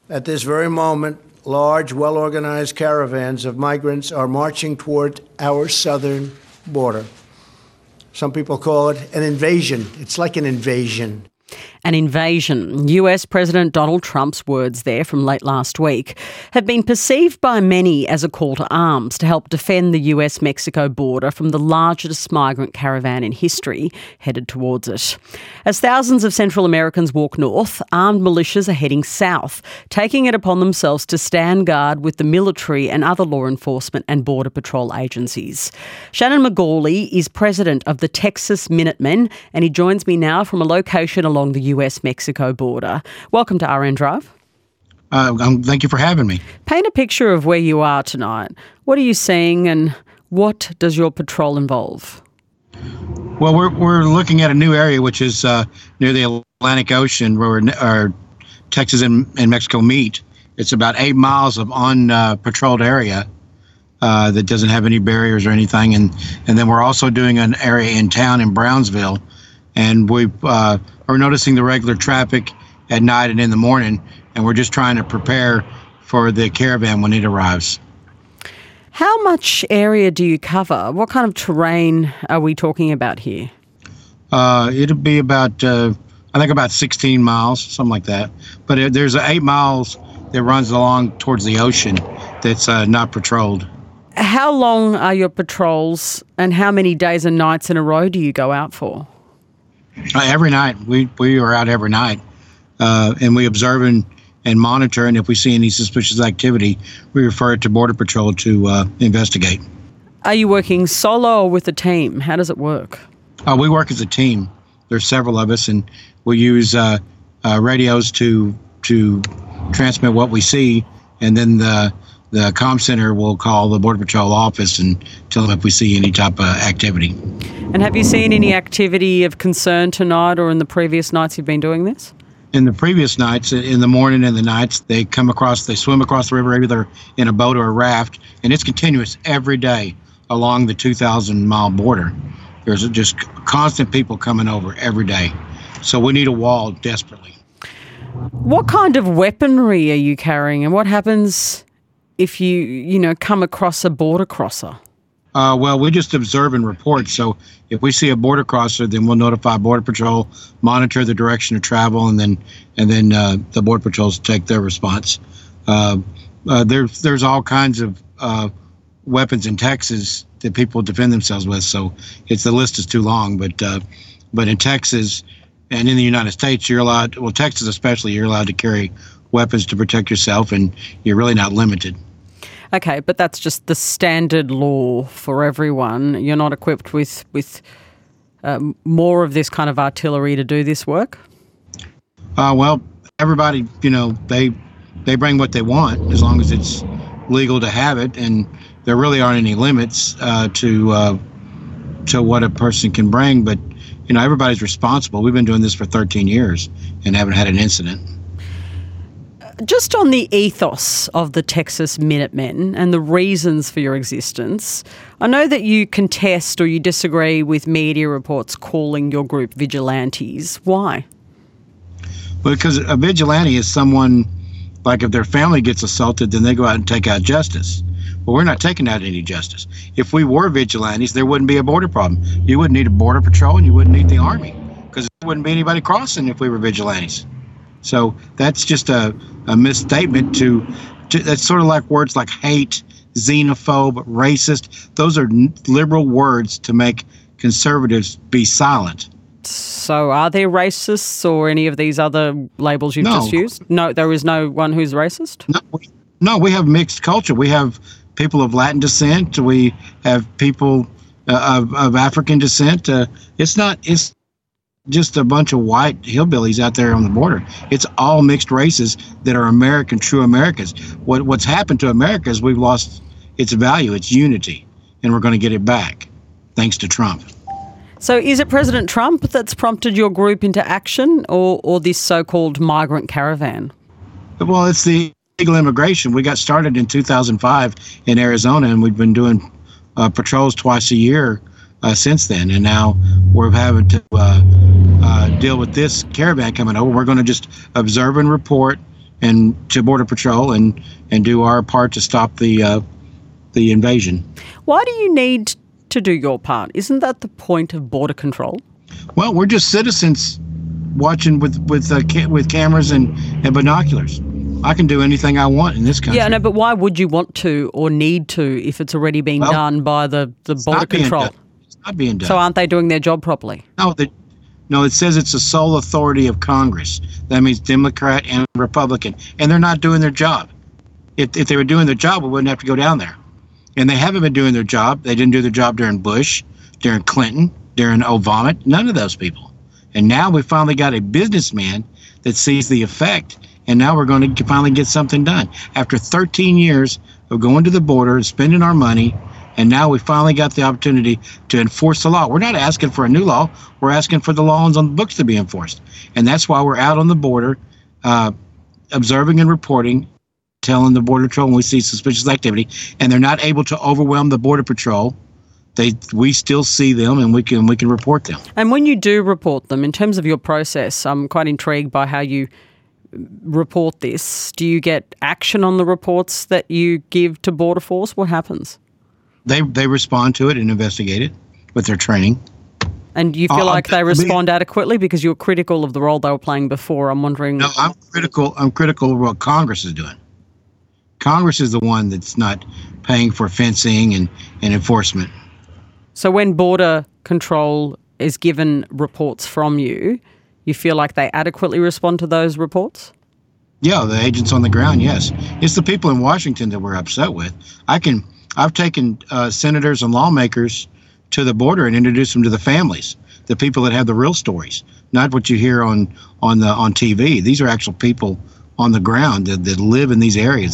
At this very moment, large, well-organized caravans of migrants are marching toward our southern border. Some people call it an invasion. It's like an invasion. An invasion. US President Donald Trump's words there from late last week have been perceived by many as a call to arms to help defend the US-Mexico border from the largest migrant caravan in history headed towards it. As thousands of Central Americans walk north, armed militias are heading south, taking it upon themselves to stand guard with the military and other law enforcement and border patrol agencies. Shannon McGauley is president of the Texas Minutemen, and he joins me now from a location along the US-Mexico border. Welcome to RN Drive. Thank you for having me. Paint a picture of where you are tonight. What are you seeing and what does your patrol involve? Well, we're looking at a new area which is near the Atlantic Ocean where our Texas and Mexico meet. It's about 8 miles of patrolled area that doesn't have any barriers or anything. And then we're also doing an area in town in Brownsville. And we are noticing the regular traffic at night and in the morning, and we're just trying to prepare for the caravan when it arrives. How much area do you cover? What kind of terrain are we talking about here? It'll be about, I think about 16 miles, something like that. But there's 8 miles that runs along towards the ocean that's not patrolled. How long are your patrols and how many days and nights in a row do you go out for? Every night. We are out every night, and we observe and monitor, and if we see any suspicious activity, we refer it to Border Patrol to investigate. Are you working solo or with a team? How does it work? We work as a team. There's several of us, and we use radios to transmit what we see, and then the comm center will call the Border Patrol office and tell them if we see any type of activity. And have you seen any activity of concern tonight or in the previous nights you've been doing this? In the previous nights, in the morning and the nights, they swim across the river either in a boat or a raft, and it's continuous every day along the 2,000-mile border. There's just constant people coming over every day. So we need a wall desperately. What kind of weaponry are you carrying, and what happens if you come across a border crosser? Well, we just observe and report. So if we see a border crosser, then we'll notify Border Patrol, monitor the direction of travel, and then the Border Patrols take their response. There's all kinds of weapons in Texas that people defend themselves with. So the list is too long. But in Texas and in the United States, you're allowed. Well, Texas especially, you're allowed to carry weapons to protect yourself, and you're really not limited. Okay, but that's just the standard law for everyone. You're not equipped with more of this kind of artillery to do this work? Well, everybody, they bring what they want as long as it's legal to have it, and there really aren't any limits to what a person can bring. But, everybody's responsible. We've been doing this for 13 years and haven't had an incident. Just on the ethos of the Texas Minutemen and the reasons for your existence, I know that you contest or you disagree with media reports calling your group vigilantes. Why? Well, because a vigilante is someone, like if their family gets assaulted, then they go out and take out justice. Well, we're not taking out any justice. If we were vigilantes, there wouldn't be a border problem. You wouldn't need a border patrol and you wouldn't need the Army because there wouldn't be anybody crossing if we were vigilantes. So that's just a misstatement that's sort of like words like hate, xenophobe, racist. Those are liberal words to make conservatives be silent. So are there racists or any of these other labels you've just used? No, there is no one who's racist? No, we have mixed culture. We have people of Latin descent. We have people of African descent. It's just a bunch of white hillbillies out there on the border. It's all mixed races that are American, true Americans. What's happened to America is we've lost its value, its unity, and we're going to get it back, thanks to Trump. So is it President Trump that's prompted your group into action or this so-called migrant caravan? Well, it's the illegal immigration. We got started in 2005 in Arizona, and we've been doing patrols twice a year since then, and now we're having to deal with this caravan coming over. We're going to just observe and report and to Border Patrol and do our part to stop the invasion. Why do you need to do your part? Isn't that the point of border control? Well, we're just citizens watching with cameras and binoculars. I can do anything I want in this country. Yeah, no, but why would you want to or need to if it's already being done by the border control? It's not being done. So aren't they doing their job properly? No, it says it's the sole authority of Congress. That means Democrat and Republican, and they're not doing their job. If they were doing their job, we wouldn't have to go down there. And they haven't been doing their job. They didn't do their job during Bush, during Clinton, during Obama, none of those people. And now we finally got a businessman that sees the effect, and now we're going to finally get something done. After 13 years of going to the border and spending our money, and now we finally got the opportunity to enforce the law. We're not asking for a new law. We're asking for the laws on the books to be enforced. And that's why we're out on the border, observing and reporting, telling the Border Patrol when we see suspicious activity, and they're not able to overwhelm the Border Patrol. We still see them, and we can report them. And when you do report them, in terms of your process, I'm quite intrigued by how you report this. Do you get action on the reports that you give to Border Force? What happens? They respond to it and investigate it with their training. And you feel like they respond adequately because you're critical of the role they were playing before? I'm wondering. No, I'm critical of what Congress is doing. Congress is the one that's not paying for fencing and enforcement. So when Border Control is given reports from you, you feel like they adequately respond to those reports? Yeah, the agents on the ground, yes. It's the people in Washington that we're upset with. I've taken senators and lawmakers to the border and introduced them to the families, the people that have the real stories, not what you hear on TV. These are actual people on the ground that live in these areas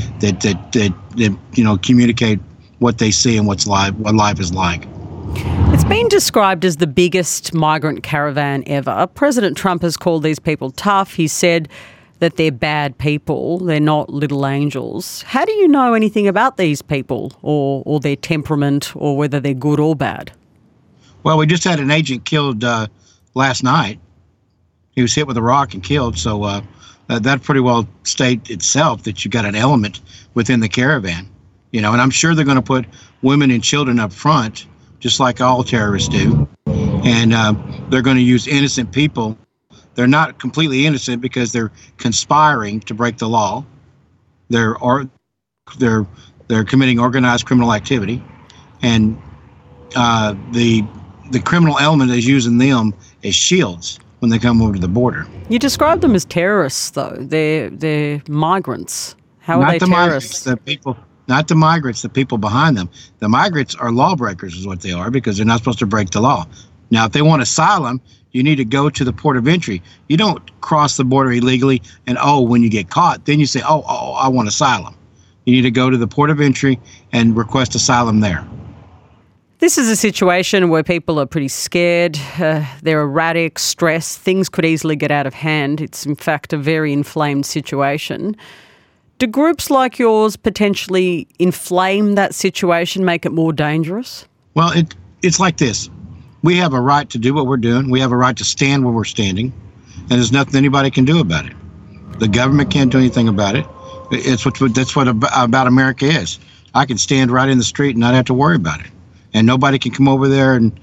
that communicate what they see and what life is like. It's been described as the biggest migrant caravan ever. President Trump has called these people tough. He said that they're bad people, they're not little angels. How do you know anything about these people or their temperament or whether they're good or bad? Well, we just had an agent killed last night. He was hit with a rock and killed, so that pretty well states itself that you got an element within the caravan. And I'm sure they're going to put women and children up front, just like all terrorists do. And they're going to use innocent people. They're not completely innocent because they're conspiring to break the law. They're committing organized criminal activity, and the criminal element is using them as shields when they come over to the border. You describe them as terrorists, though. They're migrants. How are they terrorists? Not the migrants, the people behind them. The migrants are lawbreakers is what they are because they're not supposed to break the law. Now, if they want asylum, you need to go to the port of entry. You don't cross the border illegally and, when you get caught, then you say, I want asylum. You need to go to the port of entry and request asylum there. This is a situation where people are pretty scared. They're erratic, stressed. Things could easily get out of hand. It's, in fact, a very inflamed situation. Do groups like yours potentially inflame that situation, make it more dangerous? Well, it's like this. We have a right to do what we're doing. We have a right to stand where we're standing, and there's nothing anybody can do about it. The government can't do anything about it. That's what about America is. I can stand right in the street and not have to worry about it, and nobody can come over there and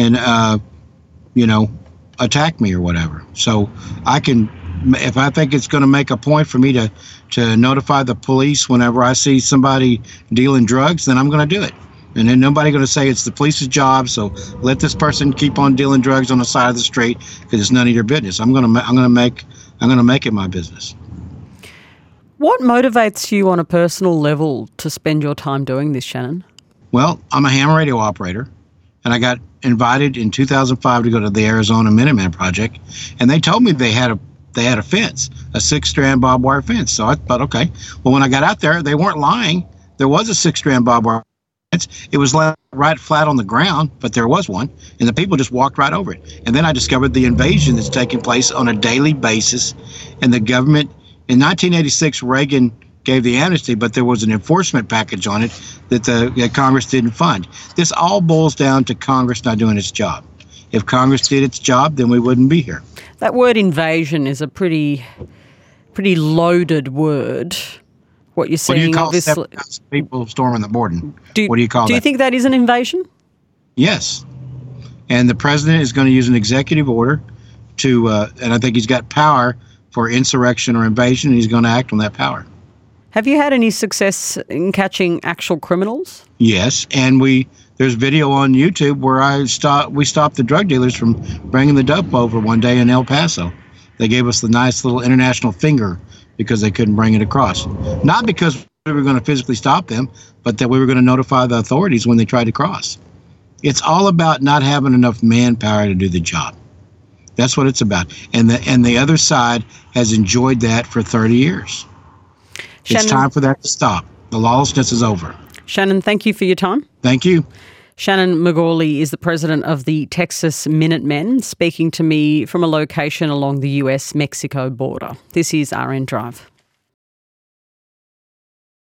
attack me or whatever. So I can, if I think it's going to make a point for me to notify the police whenever I see somebody dealing drugs, then I'm going to do it. And then nobody going to say it's the police's job, so let this person keep on dealing drugs on the side of the street because it's none of your business. I'm going to make it my business. What motivates you on a personal level to spend your time doing this, Shannon? Well, I'm a ham radio operator, and I got invited in 2005 to go to the Arizona Minuteman Project, and they told me they had a fence, a 6-strand barbed wire fence. So I thought, okay. Well, when I got out there, they weren't lying. There was a 6-strand barbed wire. It was right flat on the ground, but there was one, and the people just walked right over it. And then I discovered the invasion that's taking place on a daily basis, and the government, in 1986, Reagan gave the amnesty, but there was an enforcement package on it that Congress didn't fund. This all boils down to Congress not doing its job. If Congress did its job, then we wouldn't be here. That word invasion is a pretty pretty loaded word. What you're What do seeing, you call obviously. 7,000 people storming the border? What do you call that? Do you think that is an invasion? Yes. And the president is going to use an executive order to, and I think he's got power for insurrection or invasion, and he's going to act on that power. Have you had any success in catching actual criminals? Yes, and there's video on YouTube where we stopped the drug dealers from bringing the dope over one day in El Paso. They gave us the nice little international finger because they couldn't bring it across. Not because we were going to physically stop them, but that we were going to notify the authorities when they tried to cross. It's all about not having enough manpower to do the job. That's what it's about. And the other side has enjoyed that for 30 years. Shannon, it's time for that to stop. The lawlessness is over. Shannon, thank you for your time. Thank you. Shannon McGauley is the president of the Texas Minutemen, speaking to me from a location along the US-Mexico border. This is RN Drive.